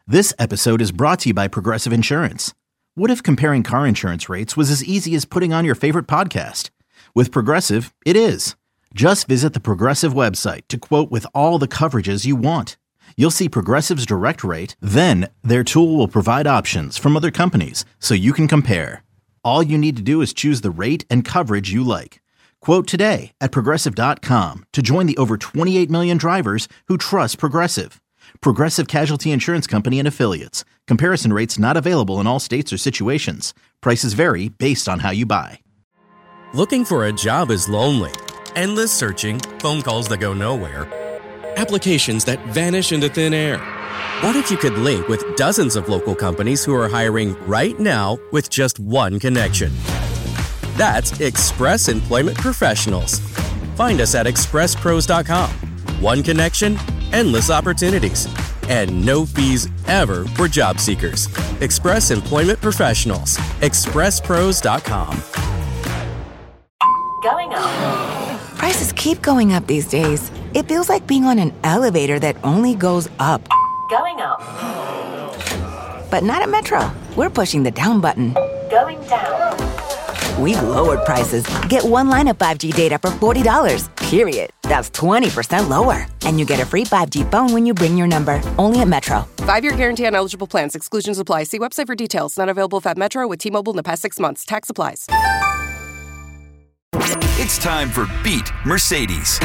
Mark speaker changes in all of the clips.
Speaker 1: This episode is brought to you by Progressive Insurance. What if comparing car insurance rates was as easy as putting on your favorite podcast? With Progressive, it is. Just visit the Progressive website to quote with all the coverages you want. You'll see Progressive's direct rate, then their tool will provide options from other companies so you can compare. All you need to do is choose the rate and coverage you like. Quote today at Progressive.com to join the over 28 million drivers who trust Progressive. Progressive Casualty Insurance Company and Affiliates. Comparison rates not available in all states or situations. Prices vary based on how you buy.
Speaker 2: Looking for a job is lonely. Endless searching, phone calls that go nowhere, applications that vanish into thin air. What if you could link with dozens of local companies who are hiring right now with just one connection? That's Express Employment Professionals. Find us at expresspros.com. One connection, endless opportunities, and no fees ever for job seekers. Express Employment Professionals. expresspros.com.
Speaker 3: Going up.
Speaker 4: Prices keep going up these days. It feels like being on an elevator that only goes up.
Speaker 3: Going up.
Speaker 4: But not at Metro. We're pushing the down button.
Speaker 3: Going down.
Speaker 4: We've lowered prices. Get one line of 5G data for $40, period. That's 20% lower. And you get a free 5G phone when you bring your number. Only at Metro.
Speaker 5: 5-year guarantee on eligible plans. Exclusions apply. See website for details. Not available at Metro with T-Mobile in the past 6 months. Tax applies.
Speaker 6: It's time for Beat Mercedes.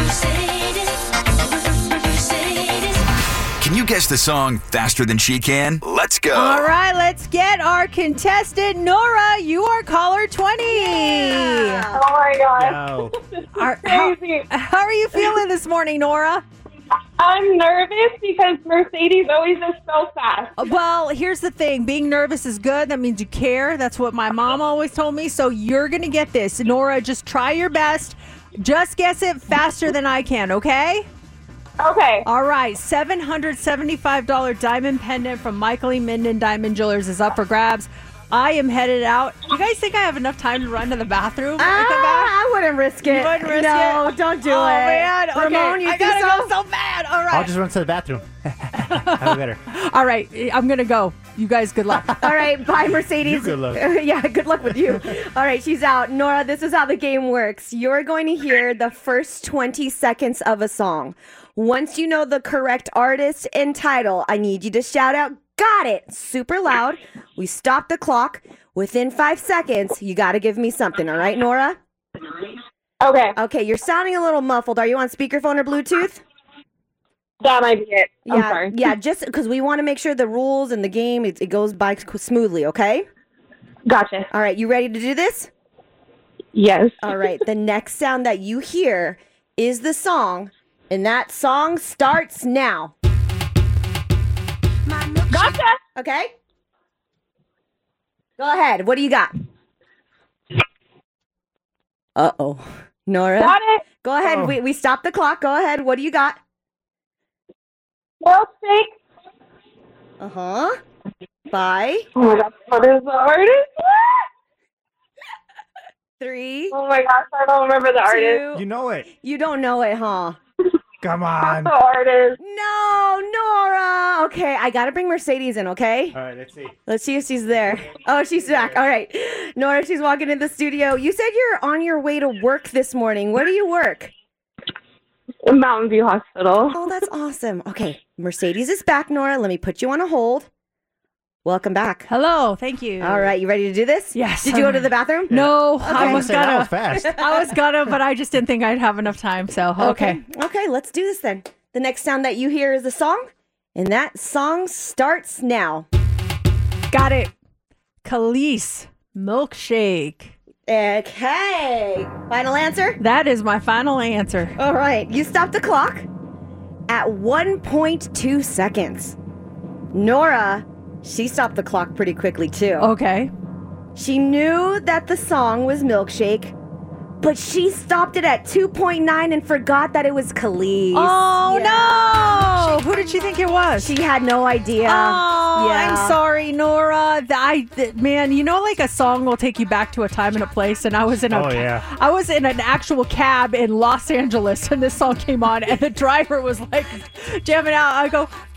Speaker 6: Can you guess the song faster than she can? Let's go.
Speaker 7: All right, let's get our contestant, Nora. You are caller 20.
Speaker 8: Yeah. Oh, my God.
Speaker 7: No. How are you feeling this morning, Nora?
Speaker 8: I'm nervous because Mercedes always is so fast.
Speaker 7: Well, here's the thing. Being nervous is good. That means you care. That's what my mom always told me. So you're going to get this. Nora, just try your best. Just guess it faster than I can, okay?
Speaker 8: Okay.
Speaker 7: All right. $775 diamond pendant from Michael E. Minden Diamond Jewelers is up for grabs. I am headed out. You guys think I have enough time to run to the bathroom?
Speaker 9: I wouldn't risk it.
Speaker 7: You wouldn't risk it?
Speaker 9: No, don't do it.
Speaker 7: Oh, man. Okay.
Speaker 9: Ramon, you
Speaker 7: I
Speaker 9: think
Speaker 7: gotta go so bad. All right.
Speaker 10: I'll just run to the bathroom. Have better.
Speaker 7: All right. I'm going to go. You guys, good luck.
Speaker 9: All right. Bye, Mercedes.
Speaker 10: You good luck.
Speaker 9: Yeah, good luck with you. All right. She's out. Nora, this is how the game works. You're going to hear the first 20 seconds of a song. Once you know the correct artist and title, I need you to shout out, "Got it!" super loud. We stop the clock. Within 5 seconds, you got to give me something. All right, Nora?
Speaker 8: Okay.
Speaker 9: Okay, you're sounding a little muffled. Are you on speakerphone or Bluetooth?
Speaker 8: That might be it. I'm
Speaker 9: Yeah,
Speaker 8: sorry.
Speaker 9: yeah, just because we want to make sure the rules and the game, it goes by smoothly, okay?
Speaker 8: Gotcha.
Speaker 9: All right, you ready to do this?
Speaker 8: Yes.
Speaker 9: All right, the next sound that you hear is the song, and that song starts now.
Speaker 8: Gotcha.
Speaker 9: Okay? Go ahead. What do you got? Uh-oh. Nora?
Speaker 8: Got it.
Speaker 9: Go ahead.
Speaker 10: Oh.
Speaker 9: We stopped the clock. Go ahead. What do you got?
Speaker 8: Milkshake.
Speaker 9: Uh-huh. Bye.
Speaker 8: Oh, my gosh. What is the artist?
Speaker 9: 3,
Speaker 8: Oh, my gosh. I don't remember the artist.
Speaker 9: 2.
Speaker 10: You know it.
Speaker 9: You don't know it, huh?
Speaker 10: Come
Speaker 8: What's
Speaker 10: on.
Speaker 8: the artist?
Speaker 9: No, Nora. Okay, I got to bring Mercedes in, okay?
Speaker 10: All right, let's see.
Speaker 9: Let's see if she's there. Oh, she's back. All right. Nora, she's walking in the studio. You said you're on your way to work this morning. Where do you work?
Speaker 8: Mountain View Hospital.
Speaker 9: Oh, that's awesome. Okay, Mercedes is back, Nora. Let me put you on a hold. Welcome back.
Speaker 7: Hello. Thank you.
Speaker 9: All right, you ready to do this?
Speaker 7: Yes.
Speaker 9: Did you go to the bathroom?
Speaker 7: No,
Speaker 9: Okay.
Speaker 7: I was
Speaker 10: That was
Speaker 7: gonna.
Speaker 10: fast.
Speaker 7: I was gonna, but I just didn't think I'd have enough time. So, okay.
Speaker 9: Okay, let's do this then. The next sound that you hear is the song, and that song starts now.
Speaker 7: Got it. Khalees, Milkshake.
Speaker 9: Okay. Final answer?
Speaker 7: That is my final answer.
Speaker 9: All right, you stopped the clock at 1.2 seconds. Nora, she stopped the clock pretty quickly too.
Speaker 7: Okay.
Speaker 9: She knew that the song was Milkshake, but she stopped it at 2.9 and forgot that it was Khalees.
Speaker 7: Oh,
Speaker 9: Yeah.
Speaker 7: no. Who did she think it was?
Speaker 9: She had no idea.
Speaker 7: Oh,
Speaker 9: Yeah.
Speaker 7: I'm sorry, Nora. Man, you know, like a song will take you back to a time and a place, and I was in I was in an actual cab in Los Angeles, and this song came on, and the driver was like jamming out. I go,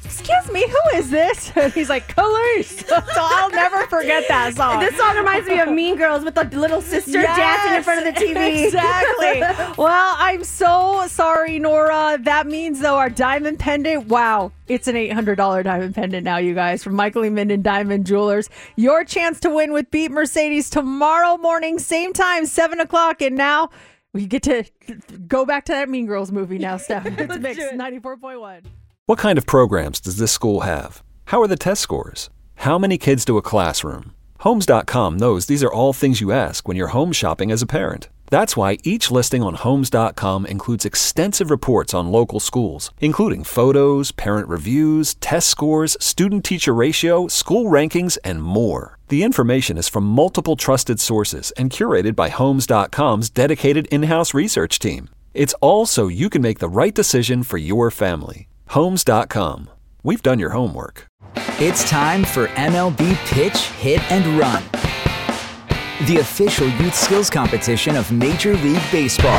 Speaker 7: excuse me, who is this? And he's like, Khalees. So I'll never forget that song.
Speaker 9: This song reminds me of Mean Girls with the little sister dancing in front of the TV.
Speaker 7: Exactly. Well, I'm so sorry, Nora. That means, though, our diamond pendant, wow, it's an $800 diamond pendant now, you guys, from Michael E. Minden Diamond Jewelers. Your chance to win with Beat Mercedes tomorrow morning, same time, 7 o'clock. And now we get to go back to that Mean Girls movie now, Steph. It's Mix 94.1.
Speaker 11: What kind of programs does this school have? How are the test scores? How many kids do a classroom? Homes.com knows these are all things you ask when you're home shopping as a parent. That's why each listing on Homes.com includes extensive reports on local schools, including photos, parent reviews, test scores, student-teacher ratio, school rankings, and more. The information is from multiple trusted sources and curated by Homes.com's dedicated in-house research team. It's all so you can make the right decision for your family. Homes.com. We've done your homework.
Speaker 12: It's time for MLB Pitch, Hit, and Run, the official youth skills competition of Major League Baseball.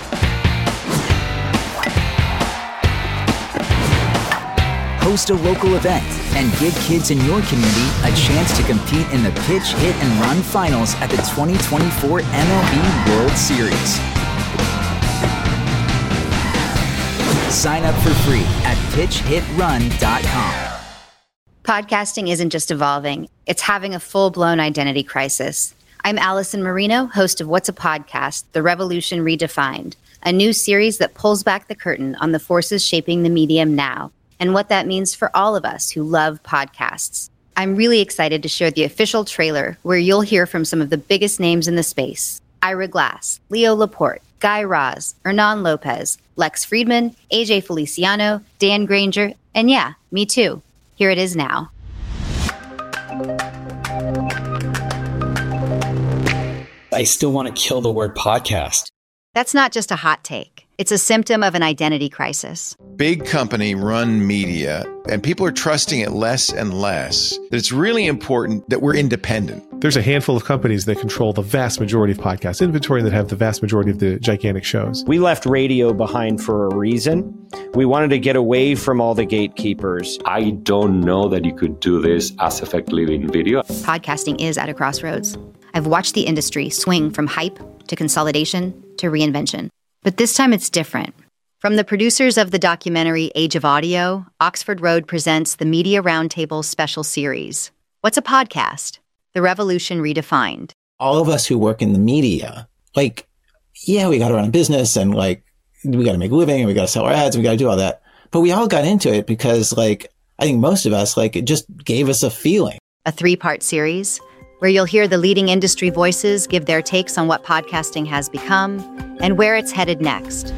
Speaker 12: Host a local event and give kids in your community a chance to compete in the Pitch, Hit, and Run finals at the 2024 MLB World Series. Sign up for free at pitchhitrun.com.
Speaker 13: Podcasting isn't just evolving, it's having a full-blown identity crisis. I'm Allison Marino, host of What's a Podcast? The Revolution Redefined, a new series that pulls back the curtain on the forces shaping the medium now and what that means for all of us who love podcasts. I'm really excited to share the official trailer where you'll hear from some of the biggest names in the space. Ira Glass, Leo Laporte, Guy Raz, Hernan Lopez, Lex Friedman, AJ Feliciano, Dan Granger, and yeah, me too. Here it is now.
Speaker 14: I still want to kill the word podcast.
Speaker 13: That's not just a hot take. It's a symptom of an identity crisis.
Speaker 15: Big company run media, and people are trusting it less and less. That it's really important that we're independent.
Speaker 16: There's a handful of companies that control the vast majority of podcast inventory and that have the vast majority of the gigantic shows.
Speaker 17: We left radio behind for a reason. We wanted to get away from all the gatekeepers.
Speaker 18: I don't know that you could do this as effectively in video.
Speaker 13: Podcasting is at a crossroads. I've watched the industry swing from hype to consolidation to reinvention. But this time it's different. From the producers of the documentary Age of Audio, Oxford Road presents the Media Roundtable special series. What's a podcast? The Revolution Redefined.
Speaker 19: All of us who work in the media, we got to run a business and we got to make a living and we got to sell our ads and we got to do all that. But we all got into it because I think most of us, it just gave us a feeling.
Speaker 13: A 3-part series where you'll hear the leading industry voices give their takes on what podcasting has become and where it's headed next.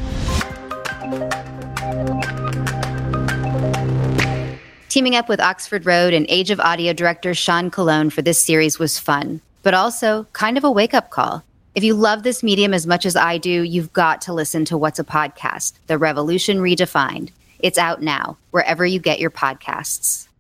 Speaker 13: Teaming up with Oxford Road and Age of Audio director Sean Colon for this series was fun, but also kind of a wake-up call. If you love this medium as much as I do, you've got to listen to What's a Podcast? The Revolution Redefined. It's out now, wherever you get your podcasts.